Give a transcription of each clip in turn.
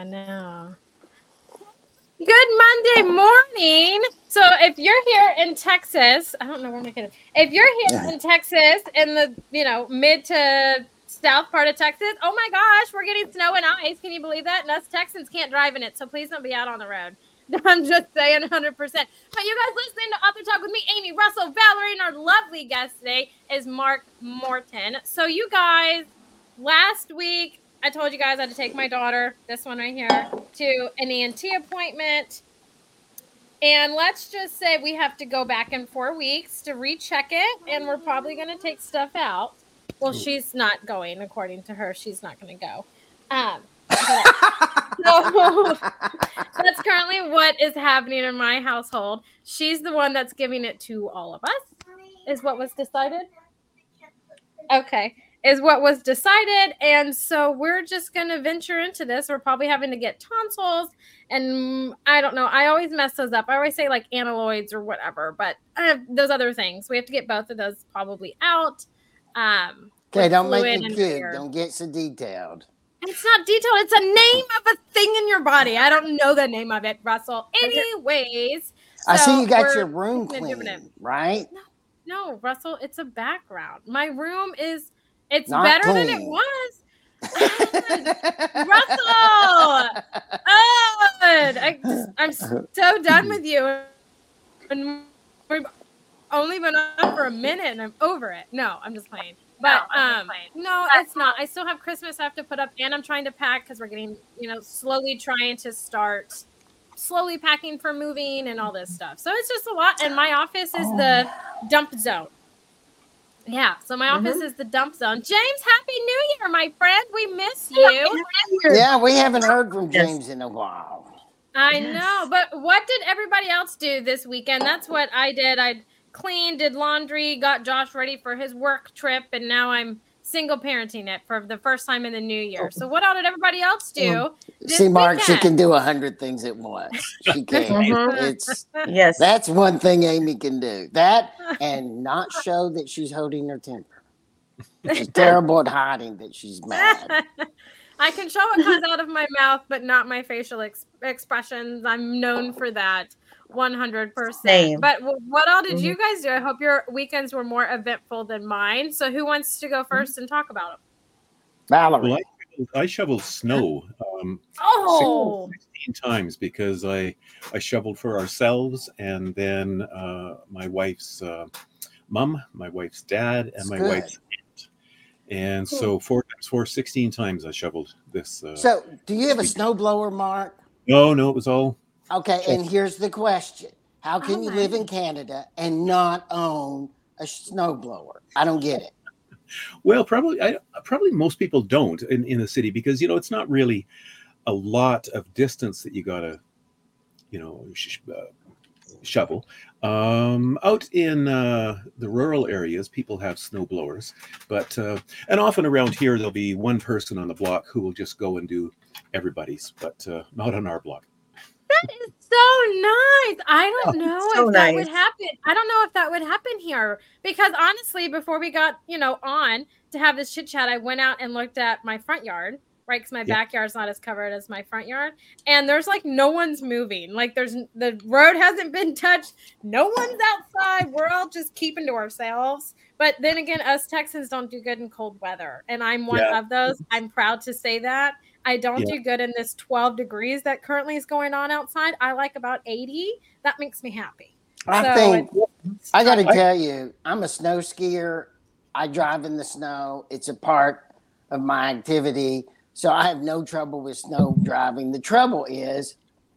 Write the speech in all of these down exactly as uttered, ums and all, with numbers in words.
I know. Good Monday morning. So if you're here in Texas, I don't know where my kid is. If you're here in Texas in the, you know, mid to south part of Texas, oh my gosh, we're getting snow and ice. Can you believe that? And us Texans can't drive in it. So please don't be out on the road. I'm just saying one hundred percent. But you guys listening to Author Talk with me, Amy Russell, Valerie, and our lovely guest today is Mark Morton. So you guys, last week, I told you guys I had to take my daughter, this one right here, to an E N T appointment. And let's just say we have to go back in four weeks to recheck it. And we're probably going to take stuff out. Well, she's not going, according to her. She's not going to go. Um, so that's currently what is happening in my household. She's the one that's giving it to all of us, is what was decided. Okay. Is what was decided. And so we're just going to venture into this. We're probably having to get tonsils. And I don't know. I always mess those up. I always say like aneloids or whatever. But uh, those other things. We have to get both of those probably out. Um, okay, don't make me cute. Don't get so detailed. It's not detailed. It's a name of a thing in your body. I don't know the name of it, Russell. Anyways. I so see you got your room clean, right? No, no, Russell. It's a background. My room is... It's Not better clean. than it was. Russell! Oh, I just, I'm so done with you. And we've only been on for a minute and I'm over it. No, I'm just playing. But no, um, playing. no, it's not. I still have Christmas I have to put up and I'm trying to pack because we're getting, you know, slowly trying to start slowly packing for moving and all this stuff. So it's just a lot. And my office is the dump zone. Yeah, so my office mm-hmm. is the dump zone. James, Happy New Year, my friend. We miss you. Yeah, we haven't heard from James in a while. I know, but what did everybody else do this weekend? That's what I did. I cleaned, did laundry, got Josh ready for his work trip, and now I'm single parenting it for the first time in the new year. So what all did everybody else do? See, Mark, weekend? She can do a hundred things at once. She can. mm-hmm. It's yes. That's one thing Amy can do. That and not show that she's holding her temper. She's terrible at hiding that she's mad. I can show what comes out of my mouth, but not my facial ex- expressions. I'm known for that. one hundred percent. Same. But what all did mm-hmm. you guys do? I hope your weekends were more eventful than mine. So who wants to go first and talk about them? Valerie. Well, I, I shoveled snow um, oh. sixteen times because I, I shoveled for ourselves and then uh, my wife's uh, mom, my wife's dad, and That's my good. wife's aunt. And cool. so four times four, sixteen times I shoveled this. Uh, so do you have a snowblower, Mark? No, no, it was all... Okay, and here's the question. How can oh, you live in Canada and not own a snowblower? I don't get it. Well, probably I, probably most people don't in, in the city because, you know, it's not really a lot of distance that you got to, you know, sh- uh, shovel. Um, out in uh, the rural areas, people have snowblowers. But, uh, and often around here, there'll be one person on the block who will just go and do everybody's, but uh, not on our block. That is so nice. I don't know so if that nice. would happen. I don't know if that would happen here because honestly, before we got, you know, on to have this chit chat, I went out and looked at my front yard, right? Because my yep. backyard's not as covered as my front yard. And there's like no one's moving. Like there's the road hasn't been touched. No one's outside. We're all just keeping to ourselves. But then again, us Texans don't do good in cold weather. And I'm one yeah. of those. I'm proud to say that. I don't yeah. do good in this twelve degrees that currently is going on outside. I like about eighty. That makes me happy. I so think, I got to tell you, I'm a snow skier. I drive in the snow. It's a part of my activity. So I have no trouble with snow driving. The trouble is,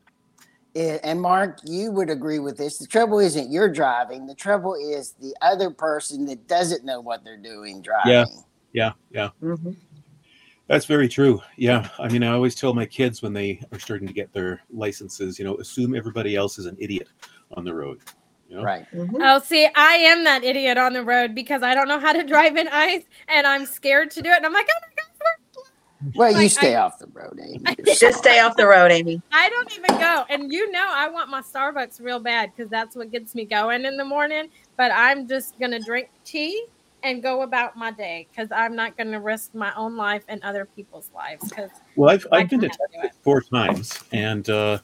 and Mark, you would agree with this, the trouble isn't you're driving. The trouble is the other person that doesn't know what they're doing driving. Yeah, yeah, yeah. Mm-hmm. That's very true. Yeah. I mean, I always tell my kids when they are starting to get their licenses, you know, assume everybody else is an idiot on the road. You know? Right. Mm-hmm. Oh, see, I am that idiot on the road because I don't know how to drive in ice and I'm scared to do it. And I'm like, oh my God. Well, like, you stay I, off the road, Amy. Just stay off the road, Amy. I don't even go. And you know, I want my Starbucks real bad because that's what gets me going in the morning. But I'm just going to drink tea and go about my day because I'm not going to risk my own life and other people's lives. Because Well, I've, I I've been to can't do Texas four times, and uh,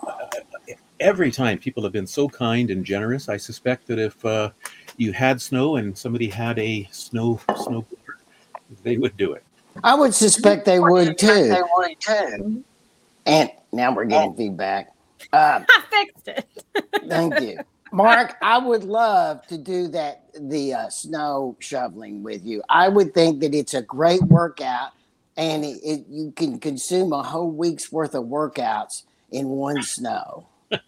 every time people have been so kind and generous. I suspect that if uh, you had snow and somebody had a snow snowboard, they would do it. I would suspect they would too. They would too. And now we're getting feedback. Uh, I fixed it. thank you, Mark. I would love to do that, the uh, snow shoveling with you. I would think that it's a great workout, and it, it you can consume a whole week's worth of workouts in one snow.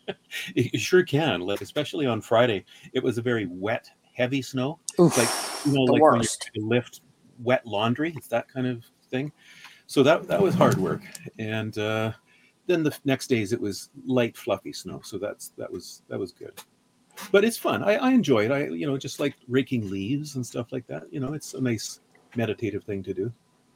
You sure can, like, especially on Friday. It was a very wet, heavy snow. Oof, Like, you know, the like worst. when you lift wet laundry. It's that kind of thing. So that that was hard work. And uh, then the next days it was light, fluffy snow. So that's that was that was good. But it's fun. I, I enjoy it. I you know just like raking leaves and stuff like that. You know, it's a nice meditative thing to do.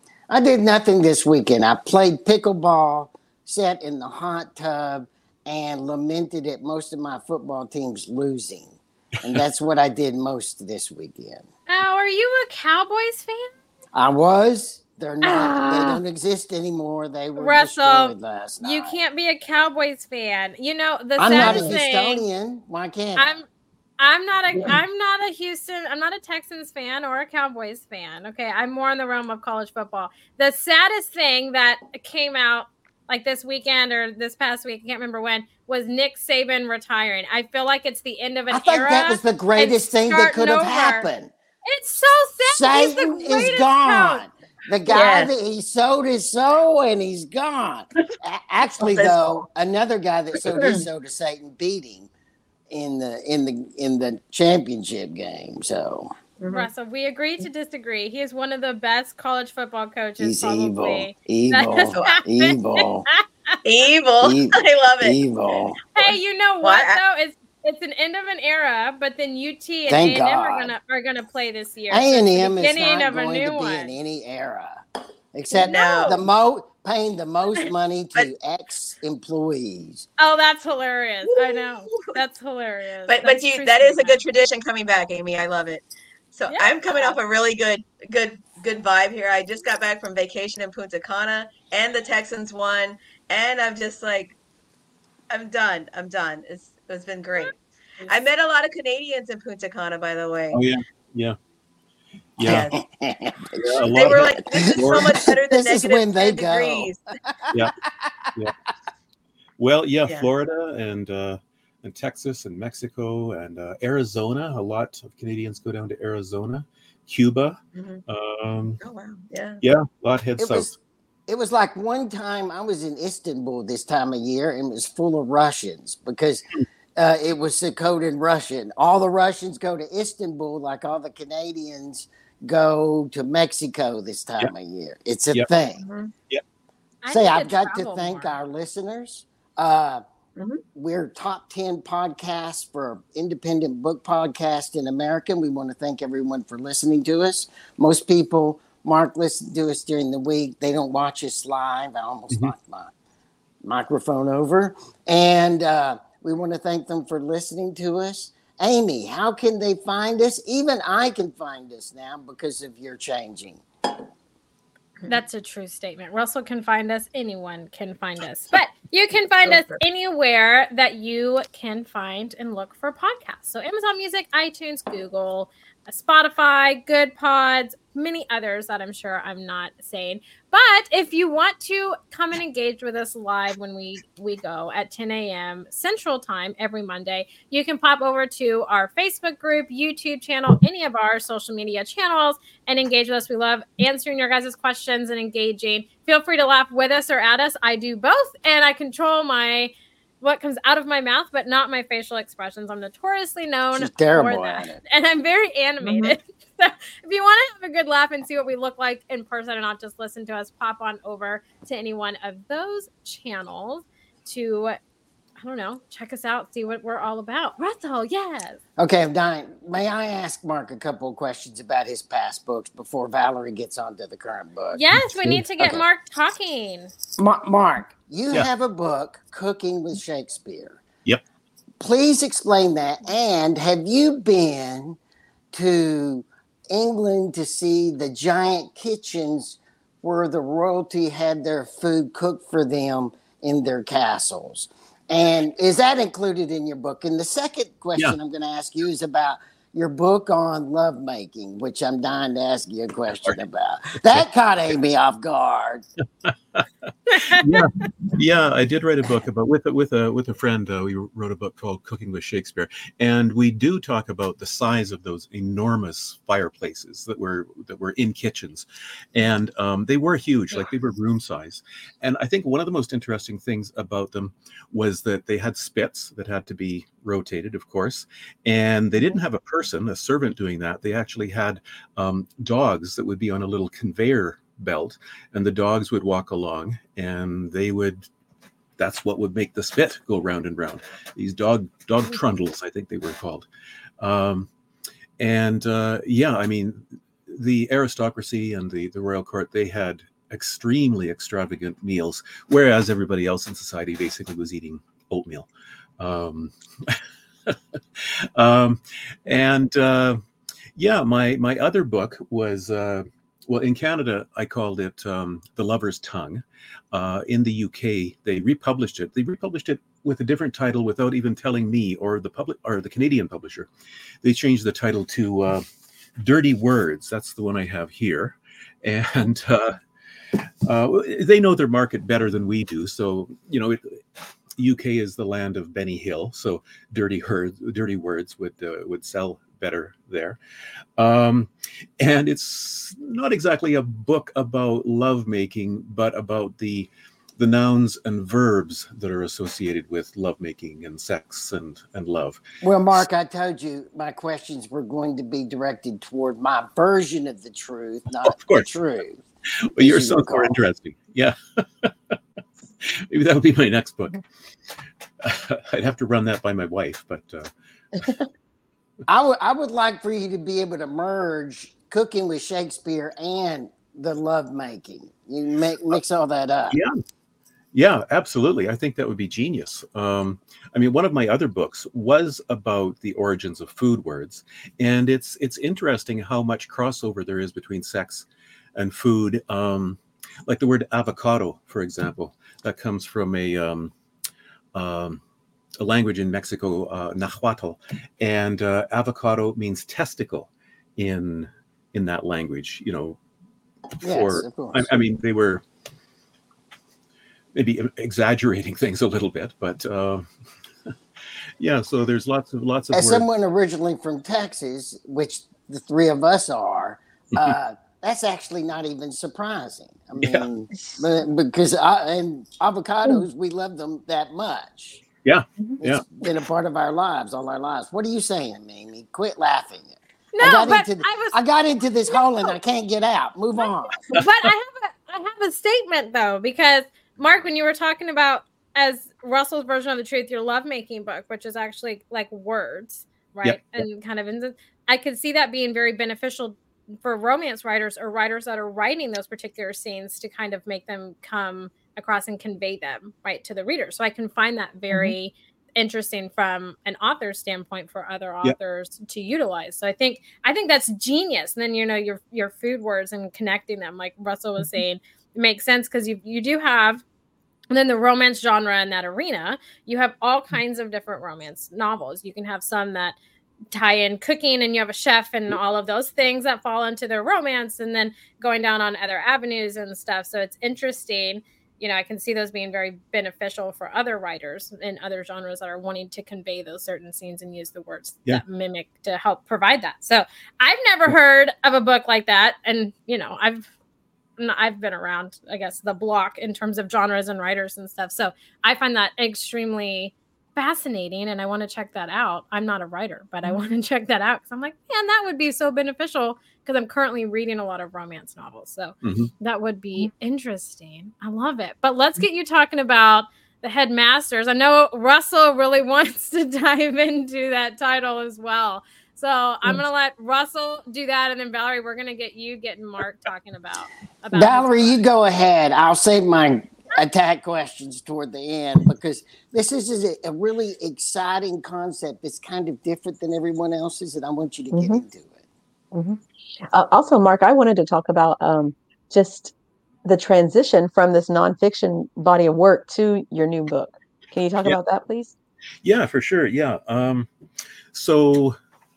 I did nothing this weekend. I played pickleball, sat in the hot tub, and lamented at most of my football teams losing. And that's what I did most this weekend. Oh, are you a Cowboys fan? I was. They're not. Ah. They don't exist anymore. They were Russell, destroyed last night. You can't be a Cowboys fan. You know the I'm not a saddest thing. Houstonian. Why can't I? I'm I'm not a I'm not a Houston, I'm not a Texans fan or a Cowboys fan. Okay. I'm more in the realm of college football. The saddest thing that came out like this weekend or this past week, I can't remember when, was Nick Saban retiring. I feel like it's the end of an I think era. that was the greatest thing that could have over. happened. It's so sad. He's the Satan is greatest gone. coach. The guy Yes. that he sowed his soul and he's gone. A- Actually, Well, that's though, another guy that sowed his soul to Satan beat him in the in the in the championship game. So Mhm. Russell, we agree to disagree. He is one of the best college football coaches. he's probably. evil, that has evil, happened. evil, Evil. E- I love it. evil. Hey, you know Well, what I- though? It's it's an end of an era, but then U T and Thank A and M are God. gonna are gonna play this year. A So and it's the M is beginning not of a going new to be one. in any era, except No. the mo paying the most money to But- ex employees. Oh, that's hilarious! I know that's hilarious. But That's but you true that is a statement. good tradition coming back, Amy. I love it. So Yeah. I'm coming off a really good good good vibe here. I just got back from vacation in Punta Cana and the Texans won, and I'm just like I'm done. I'm done. It's it's been great. I met a lot of Canadians in Punta Cana, by the way. Oh yeah, yeah, yeah. Yes. Yeah, a They lot were of- like, this is so much better than This is negative when they ten go. degrees. Well, yeah, Yeah. Florida and uh, and Texas and Mexico and uh, Arizona. A lot of Canadians go down to Arizona, Cuba. Mhm. Um, Oh wow. Yeah. yeah, a lot head It south. was it was like one time I was in Istanbul this time of year and it was full of Russians because uh, it was decoded Russian. All the Russians go to Istanbul like all the Canadians go to Mexico this time of year. It's a Yep. thing. Mhm. I Say, need I've got to travel thank more. our listeners. Uh, Mhm. We're top ten podcasts for independent book podcast in America. We want to thank everyone for listening to us. Most people, Mark, listen to us during the week. They don't watch us live. I almost Mhm. knocked my microphone over. And uh, we want to thank them for listening to us. Amy, how can they find us? Even I can find us now because of your changing. That's a true statement. Russell can find us. Anyone can find us. But you can find us anywhere that you can find and look for podcasts. So Amazon Music, iTunes, Google, Spotify, Good Pods, many others that I'm sure I'm not saying. But if you want to come and engage with us live when we, we go at ten a.m. Central Time every Monday, you can pop over to our Facebook group, YouTube channel, any of our social media channels, and engage with us. We love answering your guys' questions and engaging. Feel free to laugh with us or at us. I do both, and I control my what comes out of my mouth, but not my facial expressions. I'm notoriously known She's terrible for at that. it. And I'm very animated. So if you want to have a good laugh and see what we look like in person and not just listen to us, pop on over to any one of those channels to, I don't know, check us out, see what we're all about. Russell, yes. Okay, I'm dying. May I ask Mark a couple of questions about his past books before Valerie gets on to the current book? Yes, we need to get Okay. Mark talking. Ma- Mark, you Yeah. have a book, Cooking with Shakespeare. Yep. Please explain that. And have you been to England to see the giant kitchens where the royalty had their food cooked for them in their castles. And is that included in your book? And the second question Yeah. I'm going to ask you is about your book on lovemaking, which I'm dying to ask you a question about. That caught Amy off guard. yeah, yeah, I did write a book about with a, with a with a friend. Uh, we wrote a book called Cooking with Shakespeare, and we do talk about the size of those enormous fireplaces that were that were in kitchens, and um, they were huge, like they were room size. And I think one of the most interesting things about them was that they had spits that had to be rotated, of course, and they didn't have a person, a servant, doing that. They actually had um, dogs that would be on a little conveyor belt, and the dogs would walk along, and they would that's what would make the spit go round and round. These dog dog trundles, I think they were called. Um, and uh, yeah, I mean, the aristocracy and the the royal court, they had extremely extravagant meals, whereas everybody else in society basically was eating oatmeal. Um, um, and uh, yeah, my my other book was uh, well, in Canada I called it um, The Lover's Tongue. Uh, in the U K, they republished it. They republished it with a different title without even telling me or the public or the Canadian publisher. They changed the title to uh, Dirty Words. That's the one I have here, and uh, uh, they know their market better than we do. So you know, it, U K is the land of Benny Hill, so dirty words, dirty words would uh, would sell better there. Um, and it's not exactly a book about lovemaking, but about the the nouns and verbs that are associated with lovemaking and sex and and love. Well, Mark, I told you my questions were going to be directed toward my version of the truth, not Of course. the truth. But you're you so recall. more interesting. Yeah. Maybe that would be my next book. I'd have to run that by my wife, but uh... I would I would like for you to be able to merge Cooking with Shakespeare and the lovemaking. You make, mix all that up. Yeah. Yeah, absolutely. I think that would be genius. Um, I mean, one of my other books was about the origins of food words, and it's it's interesting how much crossover there is between sex and food. Um, like the word avocado, for example, that comes from a um, um, a language in Mexico, uh, Nahuatl, and uh, avocado means testicle in in that language. You know, for Yes, of course. I, I mean, they were maybe exaggerating things a little bit, but uh, yeah. So there's lots of lots of As words. someone originally from Texas, which the three of us are, uh, that's actually not even surprising. I mean, Yeah. but, because I, and avocados, we love them that much. Yeah, It's yeah. been a part of our lives, all our lives. What are you saying, Amy? Quit laughing. No, I got but into the, I was I got into this hole and I can't get out. Move on. but I have a I have a statement though, because Mark, when you were talking about as Russell's version of the truth, your lovemaking book, which is actually like words, right? Yep. And kind of, in I could see that being very beneficial for romance writers or writers that are writing those particular scenes to kind of make them come across and convey them right to the reader. So I can find that very mm-hmm. interesting from an author's standpoint for other authors yep. to utilize. So I think I think that's genius. And then you know your your food words and connecting them, like Russell was mm-hmm. saying, it makes sense because you you do have. And then the romance genre in that arena, you have all kinds of different romance novels. You can have some that tie in cooking and you have a chef and all of those things that fall into their romance and then going down on other avenues and stuff. So it's interesting. You know, I can see those being very beneficial for other writers in other genres that are wanting to convey those certain scenes and use the words yeah. that mimic to help provide that. So I've never heard of a book like that. And, you know, I've I've been around, I guess, the block in terms of genres and writers and stuff. So I find that extremely fascinating and I want to check that out. I'm not a writer, but I want to check that out because I'm like, man, that would be so beneficial because I'm currently reading a lot of romance novels. So mm-hmm. that would be interesting. I love it. But let's get you talking about the headmasters. I know Russell really wants to dive into that title as well. So I'm going to let Russell do that. And then Valerie, we're going to get you getting Mark talking about. about Valerie, you go ahead. I'll save my attack questions toward the end because this is a, a really exciting concept. It's kind of different than everyone else's. And I want you to get mm-hmm. into it. Mm-hmm. Uh, also, Mark, I wanted to talk about um, just the transition from this nonfiction body of work to your new book. Can you talk Yeah, about that, please? yeah, for sure. Yeah. Um, so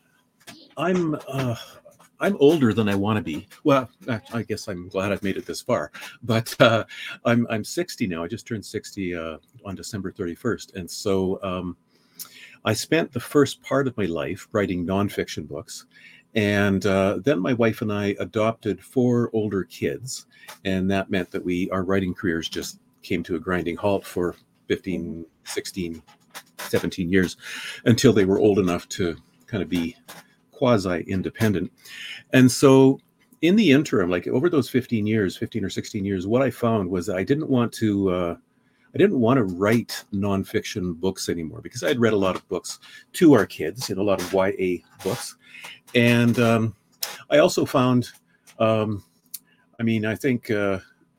I'm uh, I'm older than I want to be. Well, I guess I'm glad I've made it this far. But uh, I'm I'm sixty now. I just turned sixty uh, on December thirty-first, and so um, I spent the first part of my life writing nonfiction books, and uh, then my wife and I adopted four older kids, and that meant that we our writing careers just came to a grinding halt for fifteen, sixteen, seventeen years until they were old enough to kind of be quasi-independent. And so in the interim, like over those fifteen years, fifteen or sixteen years, what I found was I didn't want to uh, I didn't want to write nonfiction books anymore because I'd read a lot of books to our kids, and a lot of Y A books. And um, I also found, um, I mean, I think uh,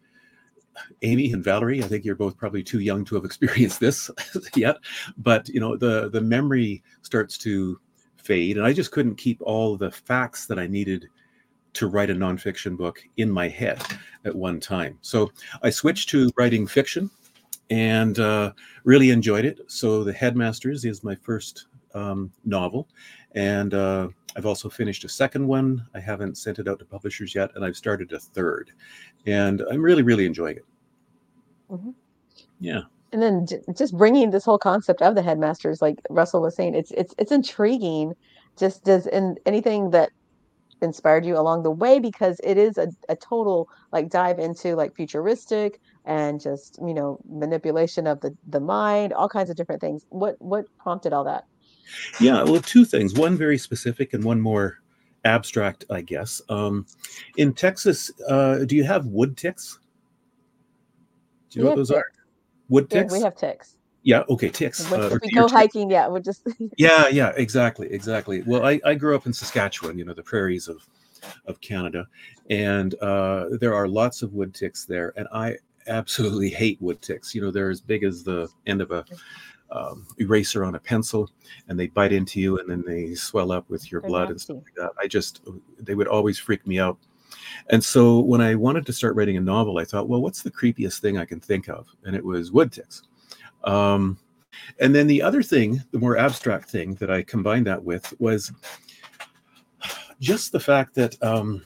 Amy and Valerie, I think you're both probably too young to have experienced this yet, but you know, the the memory starts to fade, and I just couldn't keep all the facts that I needed to write a nonfiction book in my head at one time. So I switched to writing fiction, and uh, really enjoyed it. So The Headmasters is my first um, novel, and uh, I've also finished a second one. I haven't sent it out to publishers yet, and I've started a third, and I'm really, really enjoying it. Mm-hmm. Yeah. And then j- just bringing this whole concept of the headmasters, like Russell was saying, it's it's it's intriguing. Just does in anything that inspired you along the way, because it is a, a total like dive into like futuristic and just, you know, manipulation of the the mind, all kinds of different things. What what prompted all that? Yeah, well, two things. One very specific and one more abstract, I guess. Um, in Texas, uh, do you have wood ticks? Do you We know what have those are? ticks. Wood Yeah, we ticks? have ticks. Yeah, okay, ticks. When, Uh, if or we deer go ticks. hiking, yeah, we're just Yeah, yeah, exactly, exactly. Well, I, I grew up in Saskatchewan, you know, the prairies of, of Canada, and uh, there are lots of wood ticks there, and I absolutely hate wood ticks. You know, they're as big as the end of a um, eraser on a pencil, and they bite into you, and then they swell up with your they're blood and stuff nasty. like that. I just, they would always freak me out. And so when I wanted to start writing a novel, I thought, well, what's the creepiest thing I can think of? And it was wood ticks. Um, and then the other thing, the more abstract thing that I combined that with was just the fact that, um,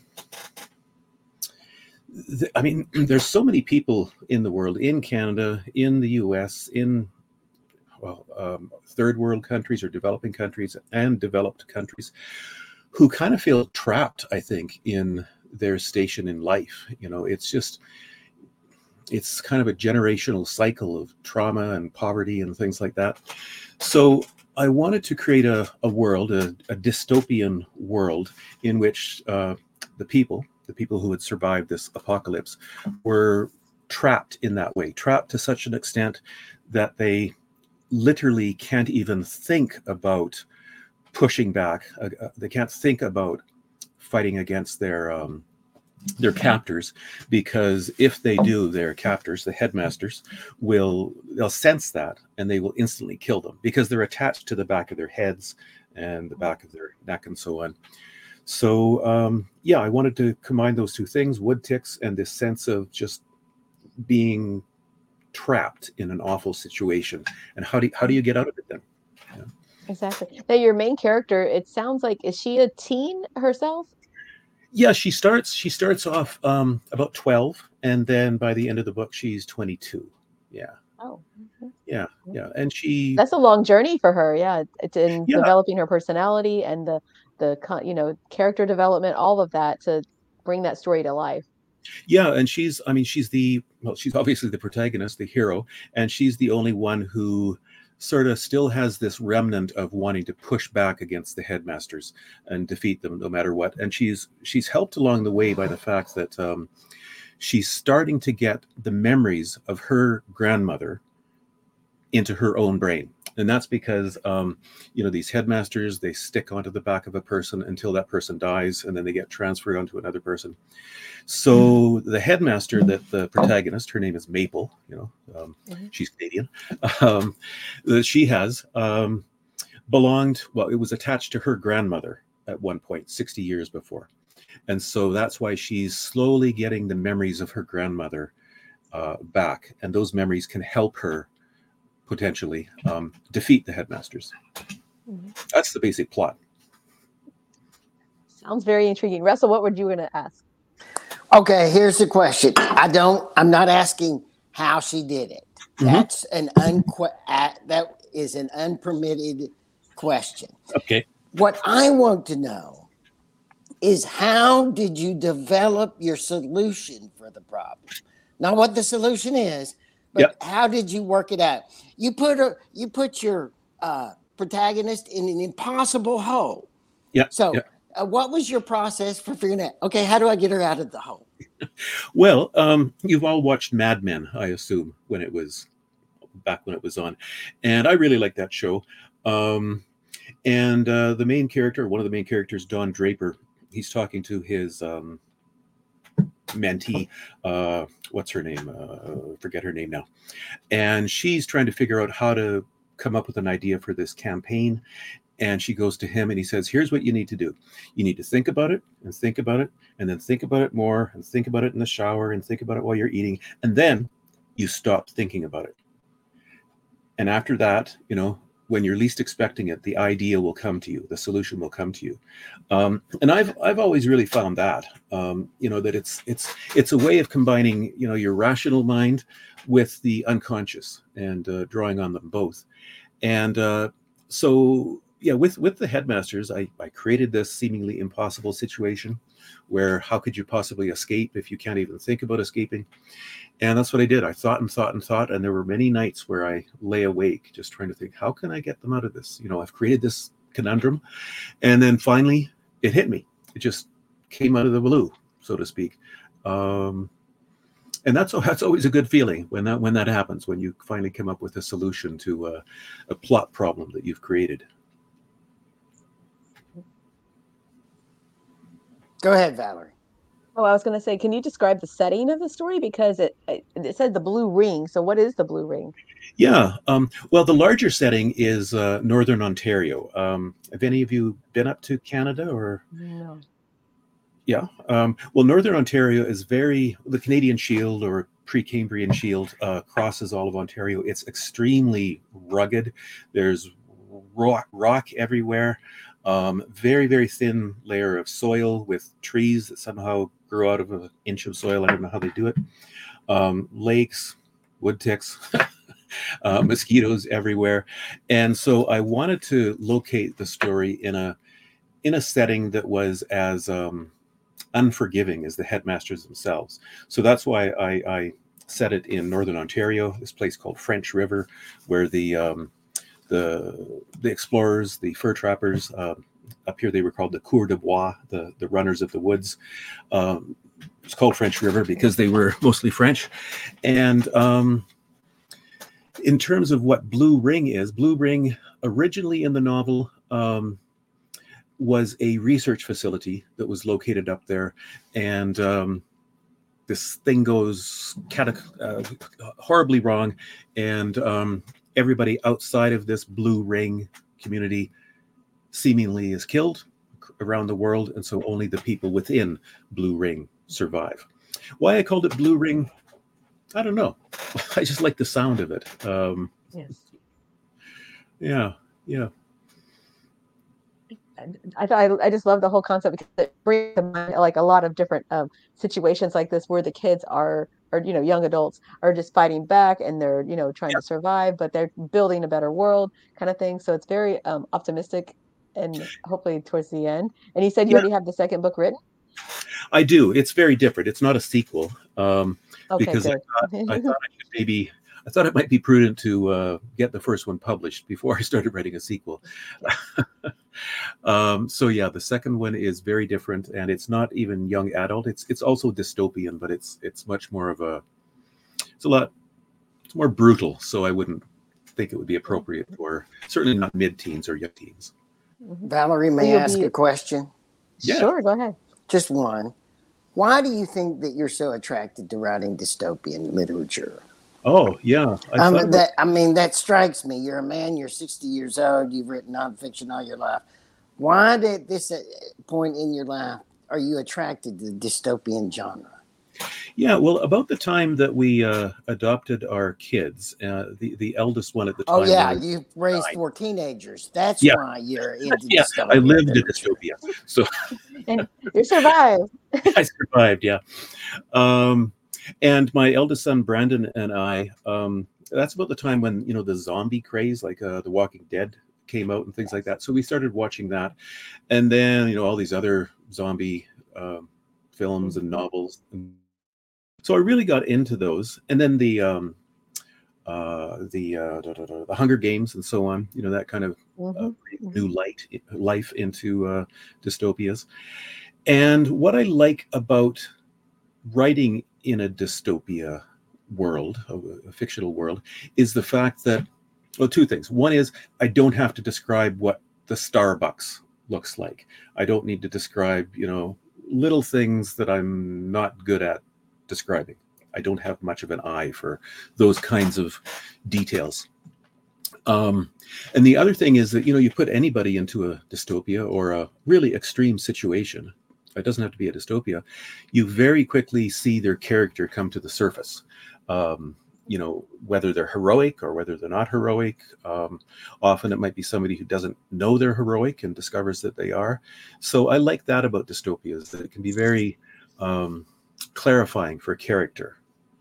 th- I mean, there's so many people in the world, in Canada, in the U S, in well, um, third world countries or developing countries and developed countries, who kind of feel trapped, I think, in their station in life. You know, it's just, it's kind of a generational cycle of trauma and poverty and things like that. So I wanted to create a, a world, a, a dystopian world in which uh, the people, the people who had survived this apocalypse, were trapped in that way, trapped to such an extent that they literally can't even think about pushing back. Uh, uh, they can't think about fighting against their um, their captors, because if they do, their captors, the headmasters, will they'll sense that and they will instantly kill them because they're attached to the back of their heads and the back of their neck and so on. So um, yeah, I wanted to combine those two things, wood ticks and this sense of just being trapped in an awful situation. And how do you, how do you get out of it then? Yeah. Exactly. Now, your main character, it sounds like, is she a teen herself? Yeah, she starts she starts off um, about twelve, and then by the end of the book, she's twenty-two. Yeah. Oh, okay. Yeah, yeah, and she. That's a long journey for her. Yeah, it's in Yeah, developing her personality and the the you know character development, all of that to bring that story to life. yeah, and she's. I mean, she's the well, she's obviously the protagonist, the hero, and she's the only one who sort of still has this remnant of wanting to push back against the headmasters and defeat them no matter what. And she's she's helped along the way by the fact that um, she's starting to get the memories of her grandmother into her own brain. And that's because, um, you know, these headmasters, they stick onto the back of a person until that person dies, and then they get transferred onto another person. So the headmaster that the protagonist, her name is Maple, you know, um, mm-hmm. she's Canadian, um, that she has um, belonged, well, it was attached to her grandmother. at one point, sixty years before. And so that's why she's slowly getting the memories of her grandmother uh, back. And those memories can help her potentially um, defeat the headmasters. Mm-hmm. That's the basic plot. Sounds very intriguing. Russell, what were you going to ask? Okay, here's the question. I don't, I'm not asking how she did it. That's mm-hmm. an unque- that is an unpermitted question. Okay. What I want to know is, how did you develop your solution for the problem? Not what the solution is, but yep. how did you work it out? You put a you put your uh, protagonist in an impossible hole. Yeah. So, yep. uh, what was your process for figuring out? Okay, how do I get her out of the hole? Well, um, you've all watched Mad Men, I assume, when it was back when it was on, and I really liked that show. Um, and uh, the main character, one of the main characters, Don Draper, he's talking to his um, mentee. Uh, what's her name? Uh, forget her name now. And she's trying to figure out how to come up with an idea for this campaign. And she goes to him and he says, here's what you need to do. You need to think about it and think about it and then think about it more and think about it in the shower and think about it while you're eating. And then you stop thinking about it. And after that, you know, when you're least expecting it, the idea will come to you. The solution will come to you. Um, and I've I've always really found that, um, you know, that it's it's it's a way of combining, you know, your rational mind with the unconscious and uh, drawing on them both. And uh, so, yeah, with with the headmasters, I, I created this seemingly impossible situation where how could you possibly escape if you can't even think about escaping? And that's what I did. I thought and thought and thought. And there were many nights where I lay awake just trying to think, how can I get them out of this? You know, I've created this conundrum. And then finally it hit me. It just came out of the blue, so to speak. Um, and that's that's always a good feeling when that when that happens, when you finally come up with a solution to a, a plot problem that you've created. Go ahead, Valerie. Oh, I was going to say, can you describe the setting of the story? Because it it said the Blue Ring. So what is the Blue Ring? Yeah. Um, well, the larger setting is uh, Northern Ontario. Um, have any of you been up to Canada or? No. Yeah. Um, well, Northern Ontario is very, the Canadian Shield or Precambrian Shield uh, crosses all of Ontario. It's extremely rugged. There's rock, rock everywhere. Um, very, very thin layer of soil with trees that somehow grow out of an inch of soil. I don't know how they do it. Um, lakes, wood ticks, uh, mosquitoes everywhere. And so I wanted to locate the story in a in a setting that was as um, unforgiving as the headmasters themselves. So that's why I, I set it in Northern Ontario, this place called French River, where the um, the the explorers, the fur trappers, uh, up here they were called the coureurs de bois, the, the runners of the woods. Um, it's called French River because they were mostly French. And um, in terms of what Blue Ring is, Blue Ring originally in the novel um, was a research facility that was located up there. And um, this thing goes catac- uh, horribly wrong. And um, everybody outside of this Blue Ring community seemingly is killed around the world, and so only the people within Blue Ring survive. Why I called it Blue Ring, I don't know. I just like the sound of it. Um, yes. Yeah, yeah. I thought I just love the whole concept because it brings to mind like a lot of different um, situations like this where the kids are, or you know, young adults are just fighting back and they're you know trying yeah. to survive, but they're building a better world, kind of thing. So it's very um, optimistic, and hopefully towards the end. And you said you yeah. already have the second book written. I do. It's very different. It's not a sequel um, okay, because good. I thought, I thought I could maybe. I thought it might be prudent to uh, get the first one published before I started writing a sequel. um, so yeah, the second one is very different, and it's not even young adult. It's it's also dystopian, but it's it's much more of a. It's a lot. It's more brutal, so I wouldn't think it would be appropriate for certainly not mid-teens or young teens. Valerie, may I ask be... a question? Yeah. Sure, go ahead. Just one. Why do you think that you're so attracted to writing dystopian literature? Oh, yeah. I, um, that, I mean, that strikes me. You're a man, you're sixty years old, you've written nonfiction all your life. Why at this uh, point in your life are you attracted to the dystopian genre? Yeah, well, about the time that we uh, adopted our kids, uh, the the eldest one at the Oh time. yeah, was you raised nine. four teenagers. That's Yeah, why you're into yeah. dystopia I lived in literature. dystopia, so And you survived. I survived. Yeah, um, and my eldest son Brandon and I. Um, that's about the time when you know the zombie craze, like uh, The Walking Dead, came out and things like that. So we started watching that, and then you know all these other zombie um, films and novels. So I really got into those, and then the um, uh, the uh, da, da, da, the Hunger Games and so on. You know that kind of uh, Mm-hmm. new light life into uh, dystopias. And what I like about writing in a dystopia world, a, a fictional world, is the fact that, well, two things. One is I don't have to describe what the Starbucks looks like. I don't need to describe, you know, little things that I'm not good at describing. I don't have much of an eye for those kinds of details. Um, and the other thing is that, you know, you put anybody into a dystopia or a really extreme situation. It doesn't have to be a dystopia. You very quickly see their character come to the surface. Um, you know, whether they're heroic or whether they're not heroic. Um, often it might be somebody who doesn't know they're heroic and discovers that they are. So I like that about dystopias, that it can be very um, clarifying for character.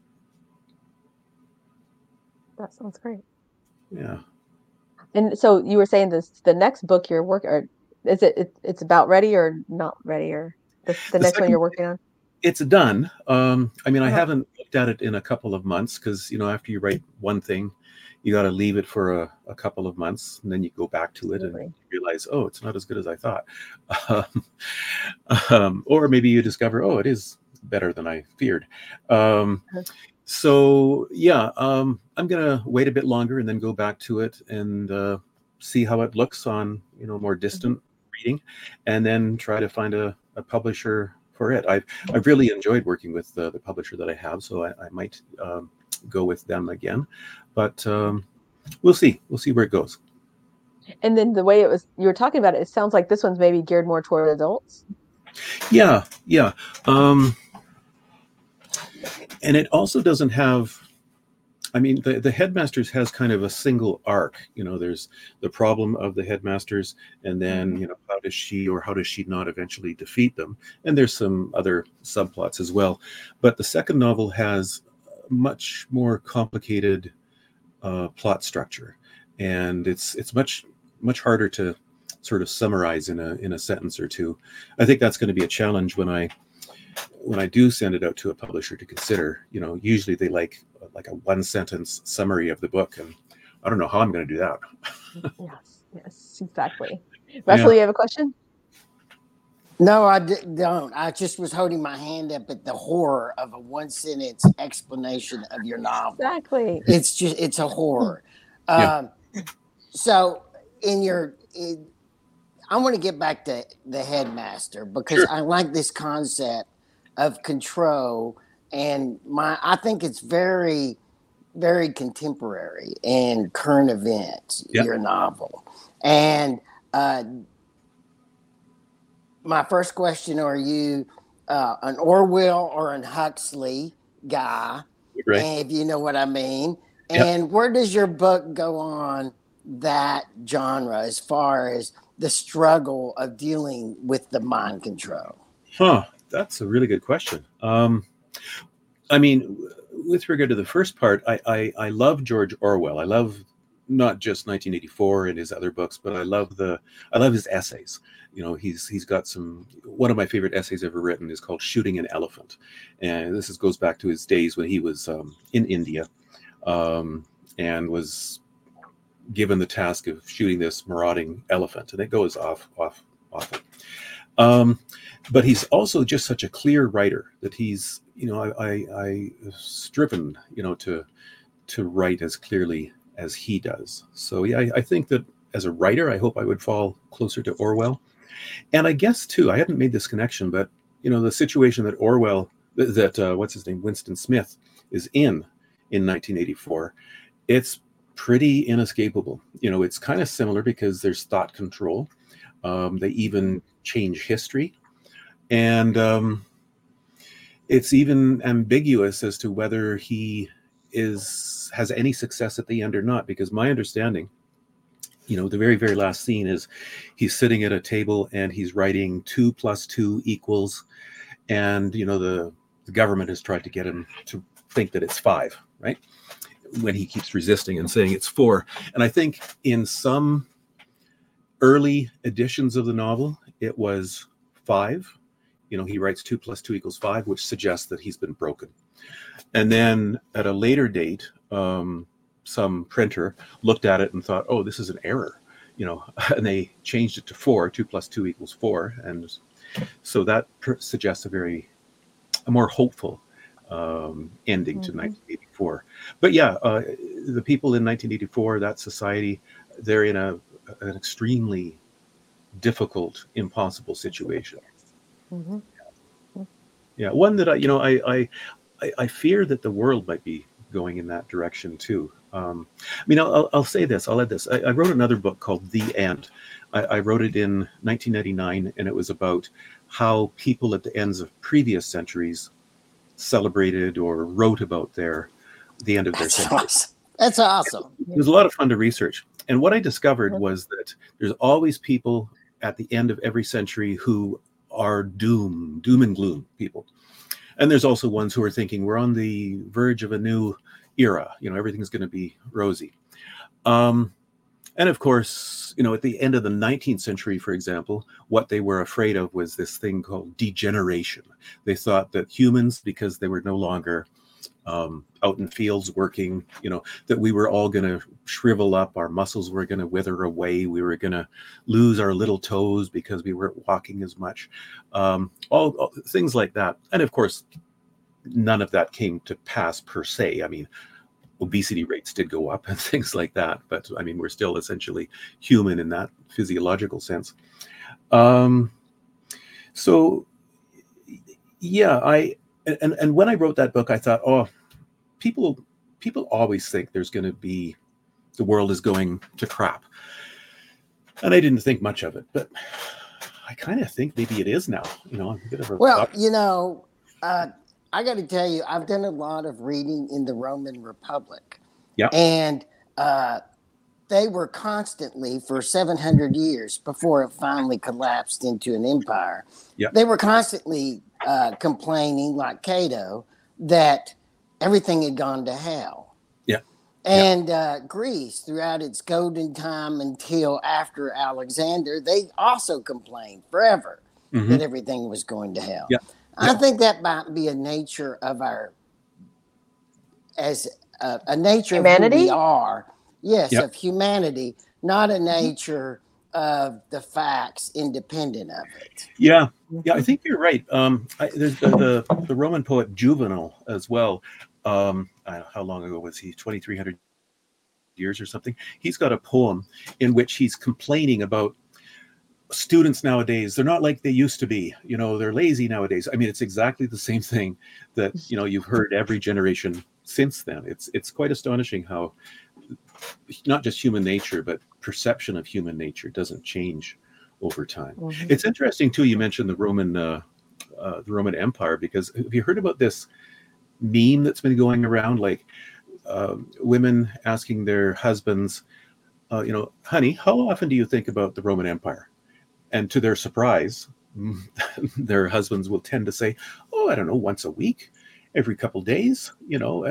That sounds great. Yeah. And so you were saying this, the next book you're working, or is it, it it's about ready or not ready, or the, the, The next one second- you're working on? It's done. Um, I mean, I Uh-huh. haven't looked at it in a couple of months because, you know, after you write one thing, you got to leave it for a, a couple of months, and then you go back to it Absolutely. and realize, oh, it's not as good as I thought. Um, um, or maybe you discover, oh, it is better than I feared. Um, Uh-huh. so, yeah, um, I'm going to wait a bit longer and then go back to it and uh, see how it looks on, you know, more distant reading, and then try to find a, a publisher for it. I've I've really enjoyed working with the, the publisher that I have, so I, I might um, go with them again. But um, we'll see. We'll see where it goes. And then the way it was, you were talking about it, it sounds like this one's maybe geared more toward adults. Yeah, yeah. Um, and it also doesn't have. I mean, the, the Headmasters has kind of a single arc. You know, there's the problem of the Headmasters, and then, you know, how does she or how does she not eventually defeat them? And there's some other subplots as well. But the second novel has much more complicated uh, plot structure, and it's it's much much harder to sort of summarize in a in a sentence or two. I think that's going to be a challenge when I when I do send it out to a publisher to consider. You know, usually they like like a one sentence summary of the book, and I don't know how I'm going to do that. Yes, yes, exactly. Russell, you have a question? No, I d- don't. I just was holding my hand up at the horror of a one sentence explanation of your novel. Exactly. It's just, it's a horror. Yeah. Um, so in your, in, I want to get back to the Headmaster because Sure. I like this concept of control, and my, I think it's very, very contemporary and current events, Yep. your novel. And, uh, my first question, are you uh, an Orwell or an Huxley guy? Right. And if you know what I mean. Yep. And where does your book go on that genre as far as the struggle of dealing with the mind control? Huh. That's a really good question. Um, I mean, with regard to the first part, I, I, I love George Orwell. I love not just nineteen eighty-four and his other books, but I love the I love his essays. You know, he's he's got some. One of my favorite essays ever written is called "Shooting an Elephant," and this is, goes back to his days when he was um, in India, um, and was given the task of shooting this marauding elephant, and it goes off off awful. Um, but he's also just such a clear writer that he's, you know, I, I, I striven, you know, to to write as clearly as he does. So yeah, I, I think that as a writer, I hope I would fall closer to Orwell. And I guess too, I haven't made this connection, but you know, the situation that Orwell, that, that uh, what's his name, Winston Smith, is in in nineteen eighty-four, it's pretty inescapable. You know, it's kind of similar because there's thought control. Um, they even change history. And um, it's even ambiguous as to whether he is has any success at the end or not, because my understanding, you know, the very, very last scene is he's sitting at a table and he's writing two plus two equals. And, you know, the, the government has tried to get him to think that it's five, right? When he keeps resisting and saying it's four. And I think in some early editions of the novel, it was five. You know, he writes two plus two equals five, which suggests that he's been broken. And then at a later date, um, some printer looked at it and thought, oh, this is an error, you know, and they changed it to four, two plus two equals four. And so that per- suggests a very, a more hopeful um, ending mm-hmm. to nineteen eighty-four. But yeah, uh, the people in nineteen eighty-four, that society, they're in a an extremely difficult, impossible situation. Mm-hmm. Yeah, one that I, you know, I, I, I fear that the world might be going in that direction too. Um, I mean, I'll, I'll say this, I'll add this. I, I wrote another book called The End. I, I wrote it in nineteen ninety-nine, and it was about how people at the ends of previous centuries celebrated or wrote about their the end of their That's century. awesome. That's awesome. It was a lot of fun to research. And what I discovered was that there's always people at the end of every century who are doom, doom and gloom people. And there's also ones who are thinking we're on the verge of a new era. You know, everything's going to be rosy. Um, and of course, you know, at the end of the nineteenth century, for example, what they were afraid of was this thing called degeneration. They thought that humans, because they were no longer um, out in fields working, you know, that we were all going to shrivel up, our muscles were going to wither away, we were going to lose our little toes because we weren't walking as much, um, all, all things like that. And of course, none of that came to pass per se. I mean, obesity rates did go up and things like that, but I mean, we're still essentially human in that physiological sense. Um, so, yeah, I and and when I wrote that book, I thought, oh, people people always think there's going to be the world is going to crap, and I didn't think much of it, but I kind of think maybe it is now. You know, I'm a bit of a well, thought. you know. Uh, I got to tell you, I've done a lot of reading in the Roman Republic. Yeah. And uh, they were constantly, for seven hundred years before it finally collapsed into an empire, yeah. they were constantly uh, complaining, like Cato, that everything had gone to hell. Yeah. And uh, Greece, throughout its golden time until after Alexander, they also complained forever mm-hmm. that everything was going to hell. Yeah. I think that might be a nature of our, as a, a nature humanity? of who we are. Yes, yep. of humanity, not a nature of the facts independent of it. Yeah, yeah, I think you're right. Um, I, there's the, the the Roman poet Juvenal as well. Um, I don't know, how long ago was he? twenty-three hundred years or something. He's got a poem in which he's complaining about students nowadays. They're not like they used to be, you know, they're lazy nowadays. I mean, it's exactly the same thing that, you know, you've heard every generation since then. It's it's quite astonishing how not just human nature, but perception of human nature doesn't change over time. Mm-hmm. It's interesting too, you mentioned the Roman uh, uh, the Roman Empire, because have you heard about this meme that's been going around, like uh, women asking their husbands, uh, you know, honey, how often do you think about the Roman Empire? And to their surprise, their husbands will tend to say, oh, I don't know, once a week, every couple days, you know.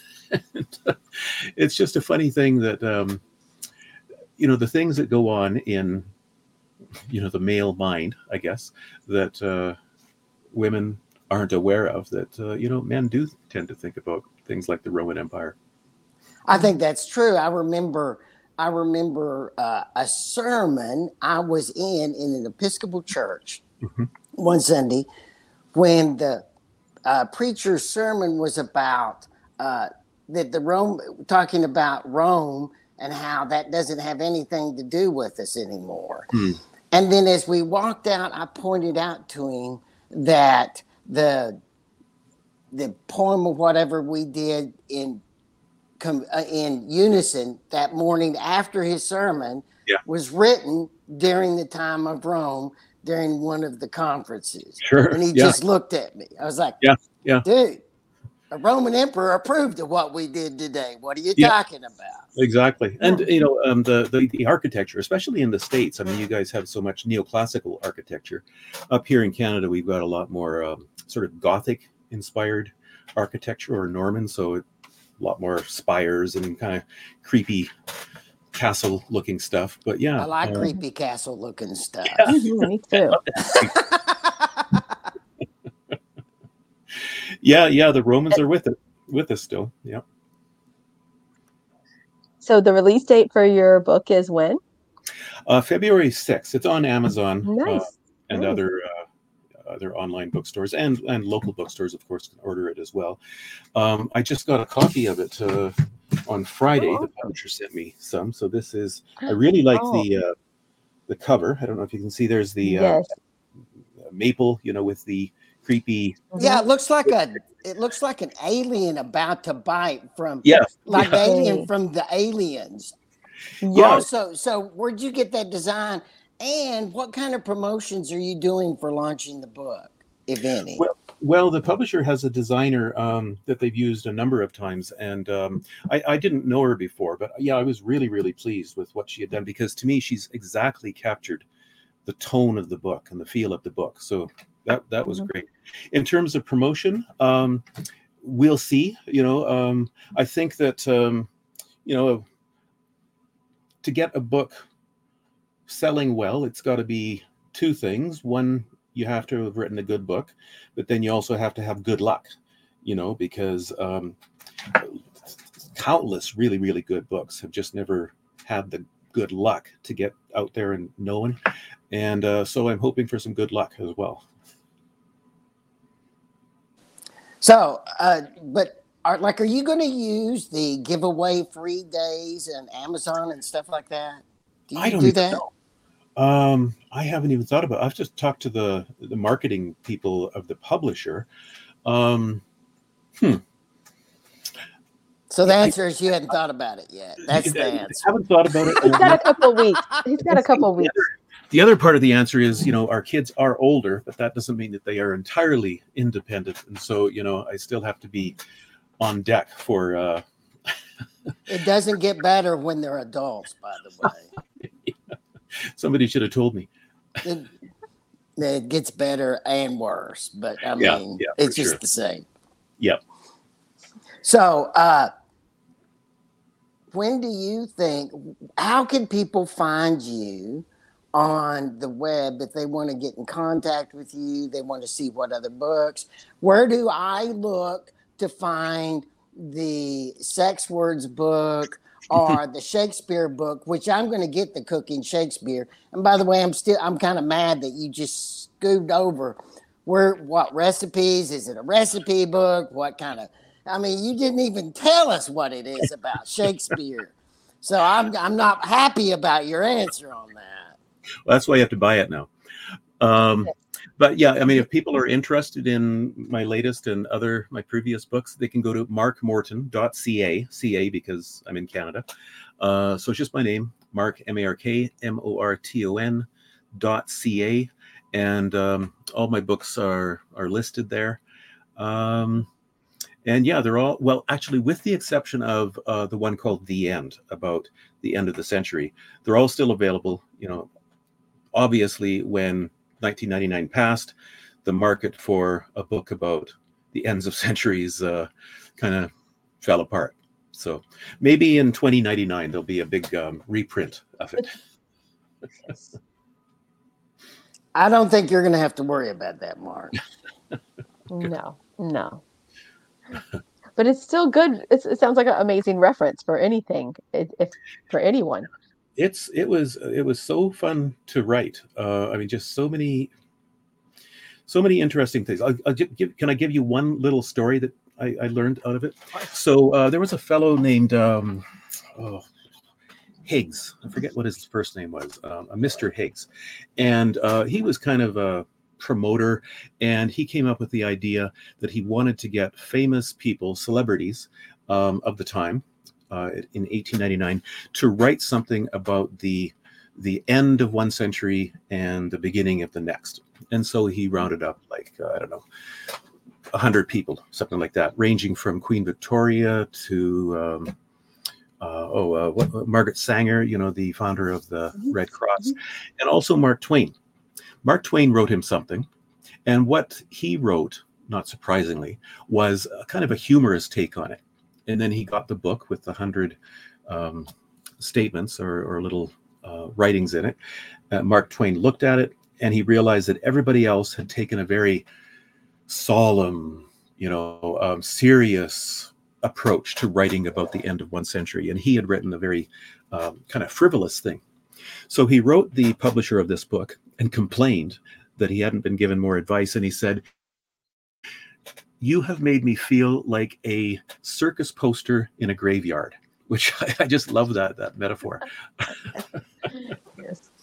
It's just a funny thing that, um, you know, the things that go on in, you know, the male mind, I guess, that uh, women aren't aware of, that, uh, you know, men do tend to think about things like the Roman Empire. I think that's true. I remember... I remember uh, a sermon I was in in an Episcopal church mm-hmm. one Sunday when the uh, preacher's sermon was about uh, that the Rome, talking about Rome and how that doesn't have anything to do with us anymore. Mm. And then as we walked out, I pointed out to him that the the poem or whatever we did in in unison that morning after his sermon Yeah. was written during the time of Rome during one of the conferences. Sure. And he Yeah. just looked at me. I was like, Yeah. Yeah. dude, a Roman emperor approved of what we did today. What are you Yeah. talking about? Exactly. And, you know, um, the, the, the architecture, especially in the States, I mean, you guys have so much neoclassical architecture. Up here in Canada, we've got a lot more um, sort of Gothic inspired architecture, or Norman. So a lot more spires and kind of creepy castle looking stuff. But yeah. I like uh, creepy castle looking stuff. Mhm, me too. yeah. Yeah. The Romans are with it, with us still. Yeah. So the release date for your book is when? Uh, February sixth. It's on Amazon. Nice. Uh, and nice. other uh, other online bookstores, and and local bookstores, of course, can order it as well. Um, I just got a copy of it uh, on Friday. Oh, The awesome. publisher sent me some, so this is. I really like Oh. the uh, the cover. I don't know if you can see. There's the uh, Yes. maple, you know, with the creepy. Yeah, Mhm. it looks like a it looks like an alien about to bite from Yeah, like the yeah. alien Hey. from the Aliens. Yeah. Also, so where'd you get that design? And what kind of promotions are you doing for launching the book, if any? Well, well, the publisher has a designer um, that they've used a number of times, and um, I, I didn't know her before, but yeah, I was really, really pleased with what she had done, because to me, she's exactly captured the tone of the book and the feel of the book. So that that was Mhm. great. In terms of promotion, um, we'll see. You know, um, I think that um, you know, to get a book selling well, it's got to be two things. One, you have to have written a good book, but then you also have to have good luck, you know, because um, countless really, really good books have just never had the good luck to get out there and known. And uh, so I'm hoping for some good luck as well. So, uh, but are like, are you going to use the giveaway free days and Amazon and stuff like that? Do you I don't do even that? know. Um, I haven't even thought about it. I've just talked to the the marketing people of the publisher. Um, hmm. So the I- answer is you hadn't thought about it yet. That's the I answer. haven't thought about it. He's got a couple of weeks. He's got a couple of The weeks. other, the other part of the answer is, you know, our kids are older, but that doesn't mean that they are entirely independent. And so, you know, I still have to be on deck for. Uh, It doesn't get better when they're adults, by the way. somebody should have told me. It, it gets better and worse, but I Yeah, mean, yeah, it's for just sure. the same. Yep. So, uh, when do you think, how can people find you on the web if they want to get in contact with you? They want to see what other books. Where do I look to find the Sex Words book or the Shakespeare book, which I'm going to get the Cooking Shakespeare. And by the way, I'm still, I'm kind of mad that you just scooped over where, what recipes? Is it a recipe book? What kind of, I mean, you didn't even tell us what it is about Shakespeare. So I'm, I'm not happy about your answer on that. Well, that's why you have to buy it now. Um, but yeah, I mean, if people are interested in my latest and other, my previous books, they can go to mark morton dot c a, C A because I'm in Canada. Uh, so it's just my name, Mark, M A R K M O R T O N dot C A. And um, all my books are, are listed there. Um, and yeah, they're all, well, actually, with the exception of uh, the one called The End, about the end of the century, they're all still available. You know, obviously, when nineteen ninety-nine passed, the market for a book about the ends of centuries uh, kind of fell apart. So maybe in twenty ninety-nine, there'll be a big um, reprint of it. I don't think you're going to have to worry about that, Mark. No, no. But it's still good. It's, it sounds like an amazing reference for anything, if, if for anyone. It's it was it was so fun to write. Uh, I mean, just so many, so many interesting things. I'll, I'll give, can I give you one little story that I, I learned out of it? So uh, there was a fellow named um, oh, Higgs. I forget what his first name was. Um, a Mister Higgs, and uh, he was kind of a promoter, and he came up with the idea that he wanted to get famous people, celebrities um, of the time, uh, in eighteen ninety-nine, to write something about the the end of one century and the beginning of the next. And so he rounded up like, uh, I don't know, one hundred people, something like that, ranging from Queen Victoria to, um, uh, oh, uh, what, uh, Margaret Sanger, you know, the founder of the mm-hmm. Red Cross, mm-hmm. and also Mark Twain. Mark Twain wrote him something. And what he wrote, not surprisingly, was a kind of a humorous take on it. And then he got the book with the hundred um, statements or, or little uh, writings in it. Uh, Mark Twain looked at it and he realized that everybody else had taken a very solemn, you know, um, serious approach to writing about the end of one century. And he had written a very um, kind of frivolous thing. So he wrote the publisher of this book and complained that he hadn't been given more advice. And he said, "You have made me feel like a circus poster in a graveyard," which I, I just love that, that metaphor. Yes.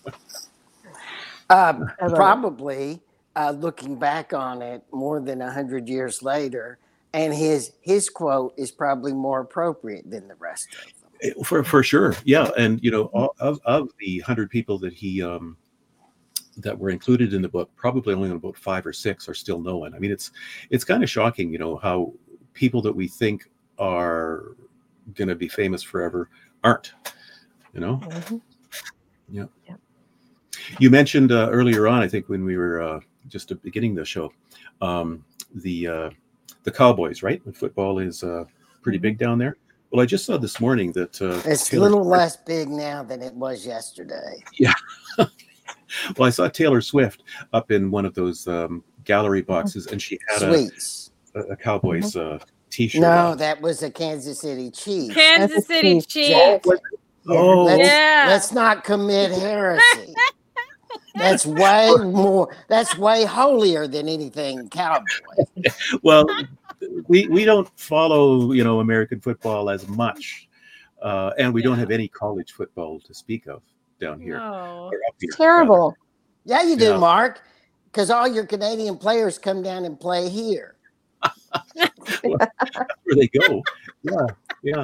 Um, probably uh, looking back on it more than a hundred years later, and his his quote is probably more appropriate than the rest of them. For for sure, yeah. And you know, all, of of the hundred people that he um, that were included in the book, probably only about five or six are still known. I mean, it's it's kind of shocking, you know, how people that we think are going to be famous forever aren't. You know. Mm-hmm. Yeah. yeah. You mentioned uh, earlier on, I think, when we were uh, just beginning the show, um, the uh, the Cowboys, right? When football is uh, pretty big down there. Well, I just saw this morning that uh, it's Taylor a little Swift, less big now than it was yesterday. Yeah. Well, I saw Taylor Swift up in one of those um, gallery boxes, and she had Sweets. a, a Cowboys uh, T-shirt. No, on. that was a Kansas City Chiefs. Kansas City Chiefs. Exactly. Oh, let's, yeah. Let's not commit heresy. That's way more. That's way holier than anything cowboy. Well, we we don't follow, you know, American football as much, uh, and we yeah. don't have any college football to speak of down here. No. Or up here, terrible. Rather. Yeah, you do, yeah. Mark, because all your Canadian players come down and play here. Well, that's where they go. Yeah, yeah.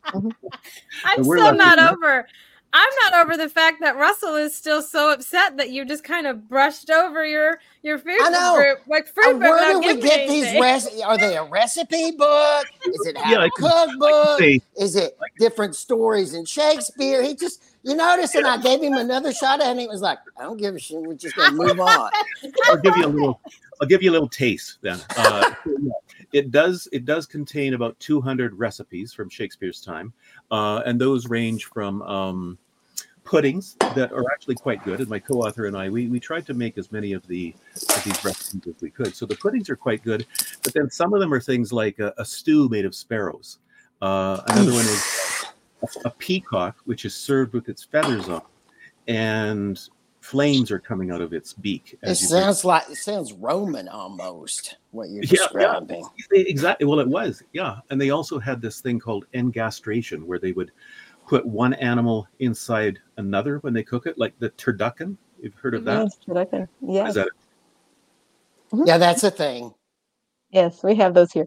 I'm still not over. I'm not over the fact that Russell is still so upset that you just kind of brushed over your your food I know. group, like fruit. Uh, where do we get these recipes? Are they a recipe book? Is it how yeah, to cookbook? say, Is it different stories in Shakespeare? He just, you notice, and I gave him another shot, and he was like, "I don't give a shit. We're just gonna move on." I'll give you a little. I'll give you a little taste then. Uh, it does. It does contain about two hundred recipes from Shakespeare's time, uh, and those range from um, puddings that are actually quite good. And my co-author and I, we we tried to make as many of the of these recipes as we could. So the puddings are quite good, but then some of them are things like a, a stew made of sparrows. Uh, another one is a, a peacock, which is served with its feathers on, and flames are coming out of its beak. It sounds like it sounds Roman almost. What you're yeah, describing. Yeah. Exactly. Well, it was. Yeah, and they also had this thing called engastration, where they would put one animal inside another when they cook it, like the turducken. You've heard of that? Yes, turducken. Yes. Is that Mm-hmm. Yeah, that's a thing. Yes, we have those here.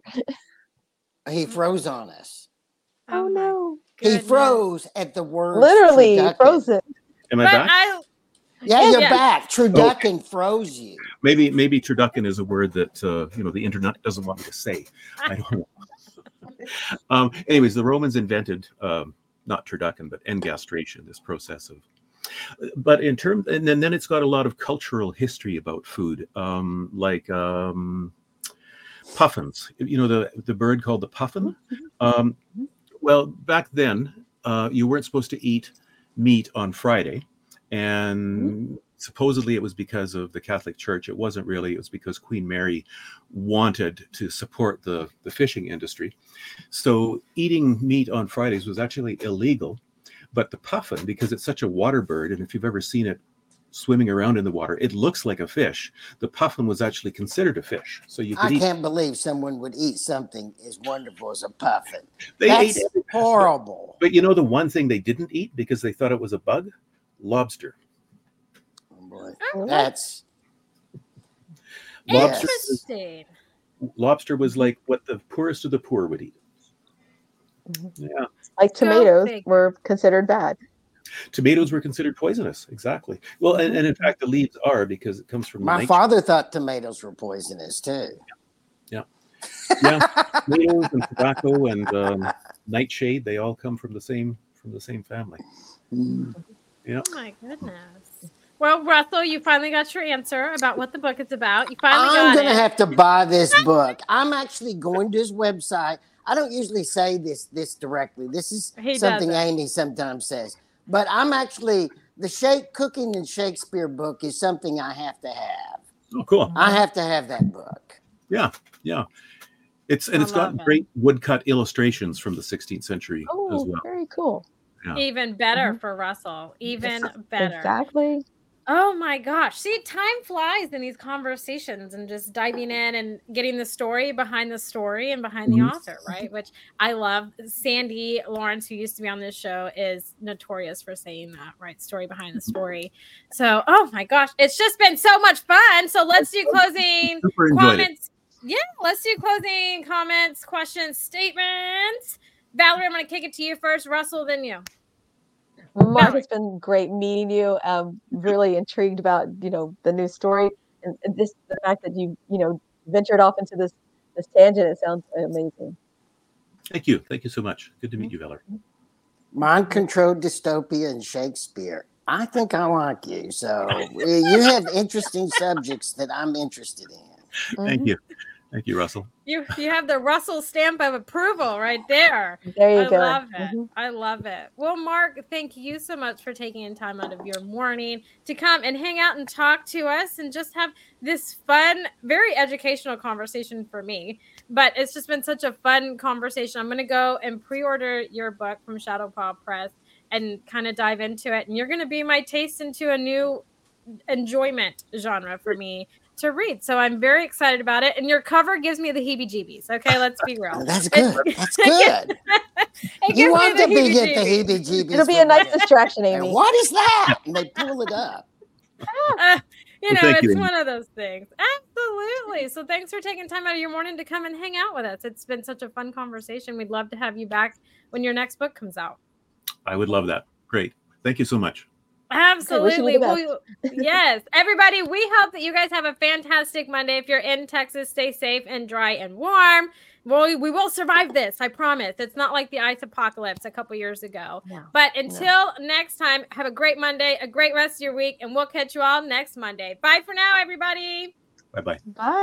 He froze on us. Oh no! He froze at the word. Literally froze it. Am I but back? I, yeah, you're yeah. back. Turducken oh. froze you. Maybe maybe turducken is a word that uh, you know the internet doesn't want me to say. I don't know. um, anyways, the Romans invented um, not turducken but engastration, this process of. But in terms, and then, then it's got a lot of cultural history about food, um, like um, puffins. You know the the bird called the puffin. Um, well, back then uh, you weren't supposed to eat meat on Friday, and supposedly it was because of the Catholic Church. It wasn't really. It was because Queen Mary wanted to support the the fishing industry. So eating meat on Fridays was actually illegal. But the puffin, because it's such a water bird, and if you've ever seen it swimming around in the water, it looks like a fish. The puffin was actually considered a fish. So you could I eat. can't believe someone would eat something as wonderful as a puffin. They That's ate it. horrible. But you know the one thing they didn't eat because they thought it was a bug? Lobster. Oh boy. That's lobster. Interesting. Was, lobster was like what the poorest of the poor would eat. Yeah. Like tomatoes were considered bad. Tomatoes were considered poisonous. Exactly. Well, and, and in fact, the leaves are because it comes from My nightshade. father thought tomatoes were poisonous too. Yeah. Yeah. Tomatoes and tobacco and um, nightshade, they all come from the same from the same family. Mm. Yeah. Oh my goodness. Well, Russell, you finally got your answer about what the book is about. You finally I'm got gonna it. have to buy this book. I'm actually going to his website. I don't usually say this this directly. This is He something doesn't. Amy sometimes says. But I'm actually the Shake Cooking and Shakespeare book is something I have to have. Oh, cool. I have to have that book. Yeah. Yeah. It's and I it's got love it. great woodcut illustrations from the sixteenth century Oh, as well. very cool. Yeah. Even better Mhm. for Russell. Even better. Exactly. Oh my gosh. See, time flies in these conversations and just diving in and getting the story behind the story and behind Mhm. the author, right? Which I love. Sandy Lawrence, who used to be on this show, is notorious for saying that, right? Story behind the story. So, oh my gosh, it's just been so much fun. So let's do closing Super enjoyed it. comments. Yeah, let's do closing comments, questions, statements. Valerie, I'm going to kick it to you first. Russell, then you. Mark, Valerie. it's been great meeting you. Um, really intrigued about, you know, the new story and, and this the fact that you, you know, ventured off into this this tangent. It sounds amazing. Thank you. Thank you so much. Good to meet you, Valerie. Mind controlled dystopia and Shakespeare. I think I like you. So you have interesting subjects that I'm interested in. Thank Mhm. you. Thank you, Russell. You you have the Russell stamp of approval right there. There you I go. love it. Mhm. I love it. Well, Mark, thank you so much for taking time out of your morning to come and hang out and talk to us and just have this fun, very educational conversation for me. But it's just been such a fun conversation. I'm going to go and pre-order your book from Shadow Paw Press and kind of dive into it. And you're going to be my taste into a new enjoyment genre for me to read. So I'm very excited about it. And your cover gives me the heebie-jeebies. Okay, let's be real. That's It- good. That's good. it gives You me want the to be get the heebie-jeebies. heebie-jeebies. It'll be for a nice what? distraction, And Amy. what is that? And they pull it up. Uh, you Well, know, thank it's you, Amy. one of those things. Absolutely. So thanks for taking time out of your morning to come and hang out with us. It's been such a fun conversation. We'd love to have you back when your next book comes out. I would love that. Great. Thank you so much. Absolutely. the Well, yes. Everybody, we hope that you guys have a fantastic Monday. If you're in Texas, stay safe and dry and warm. Well, we will survive this. I promise. It's not like the ice apocalypse a couple years ago. No. But until next time, have a great Monday, a great rest of your week, and we'll catch you all next Monday. Bye for now, everybody. Bye-bye. Bye.